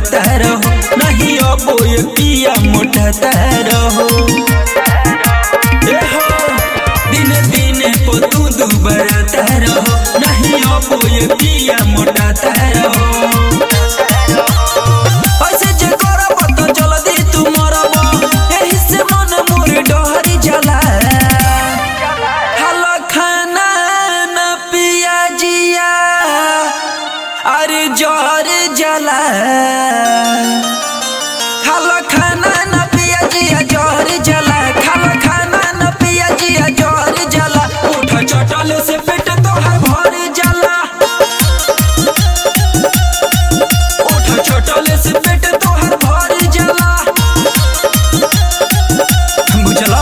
दुबराता रहो, नहीं अब ये पिया मोटाता रहो। दिन दिन को तू दुबराता रहो, नहीं अब ये पिया मोटाता रहो। ऐसे जे करब तो जल्दी तू मरब, एही से मन मोर डहरी जाला। हला खाना न पिया जिया अरे जहर जाला। खाला खाना न पिया जिया जहर जाला, खाला खाना न पिया जिया जहर जाला। उठ चटल से पेट तोहर भर जाला, उठ चटल से पेट तोहर भर जाला। बुझला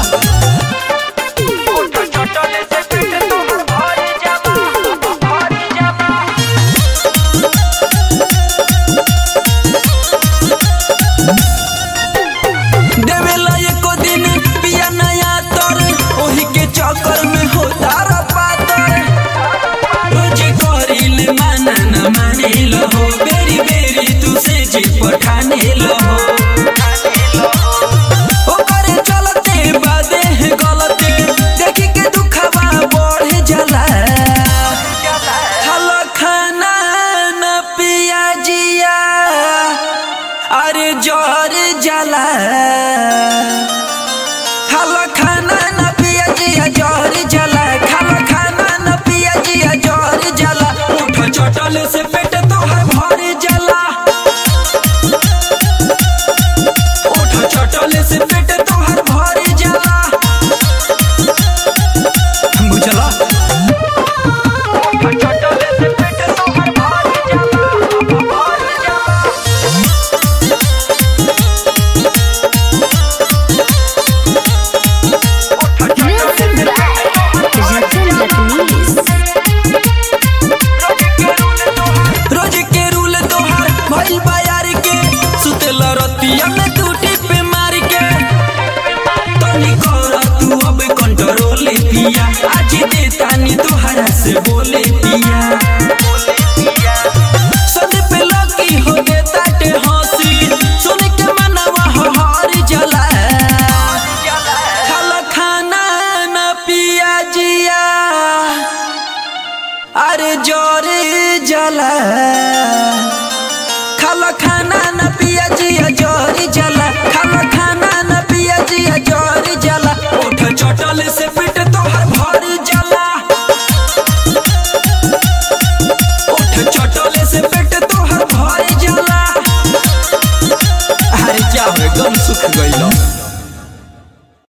उठ चटल से पेट तोहर भर जाला, भर जाला। देवेला एको दिन पिया नया तर, ओही के चक्कर में होता पातर। रोज करिल माना न मानिल हो, बेरी बेरी तू से जी पठानिल हो। ओकरे चलते बादे है गलते, देखी के दुखवा बढ़ जाला। हला खाना न पिया जिया अरे जहर जाला। खाला खाना न पिया जिया जहर जाला, खाला खाना न पिया जिया जहर जाला। उठ चटल से पेट तोहर भर जाला, उठ चटल से पेट तोहर भर जाला। बुझला उठ चटल से पेट तोहर भर जाला, भर जाला। रोज के रूल तोहार भइल बा यार के, सुतेला रतिया में टूटी पे मार के। तनी कर तू अब कंट्रोल पिया, आज दे तानी तोहरा से बोले पिया। सद पे लगी हो दे ताटे हंसी, सुन के मनवा हर जला। खाला खाना न पिया जिया अरे जोरे जला। खाला खाना न पिया जिया जोरे जला, खाला खाना न पिया जिया जोरे जला। उठ चटल से पेट तोहर भर जाला, उठ चटल से पेट तोहर भर जाला। अरे क्या हो गम सुख गइल।